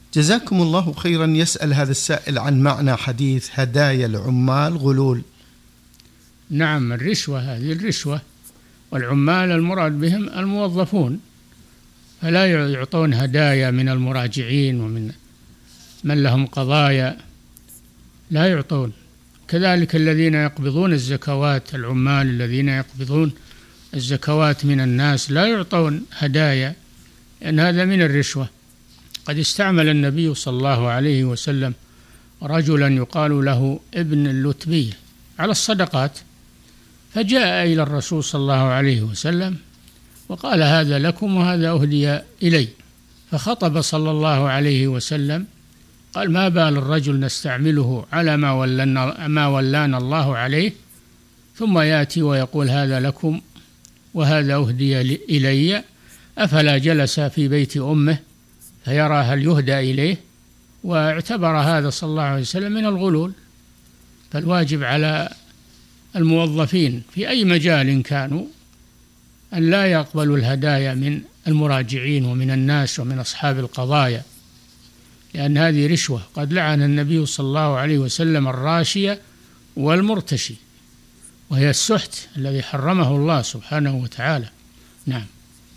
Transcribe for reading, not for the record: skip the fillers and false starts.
جزاكم الله خيرا. يسأل هذا السائل عن معنى حديث هدايا العمال غلول. نعم، الرشوة، هذه الرشوة، والعمال المراد بهم الموظفون، فلا يعطون هدايا من المراجعين ومن من لهم قضايا، لا يعطون. كذلك الذين يقبضون الزكوات، العمال الذين يقبضون الزكوات من الناس لا يعطون هدايا، لأن هذا من الرشوة. قد استعمل النبي صلى الله عليه وسلم رجلا يقال له ابن اللتبية على الصدقات، فجاء إلى الرسول صلى الله عليه وسلم وقال: هذا لكم وهذا أهدي إلي. فخطب صلى الله عليه وسلم قال: ما بال الرجل نستعمله على ما ولانا الله عليه، ثم يأتي ويقول: هذا لكم وهذا أهدي إلي، أفلا جلس في بيت أمه فيرى هل يهدى إليه؟ واعتبر هذا صلى الله عليه وسلم من الغلول. فالواجب على الموظفين في أي مجال كانوا أن لا يقبلوا الهدايا من المراجعين ومن الناس ومن أصحاب القضايا، لأن هذه رشوة. قد لعن النبي صلى الله عليه وسلم الراشية والمرتشي، وهي السحت الذي حرمه الله سبحانه وتعالى. نعم.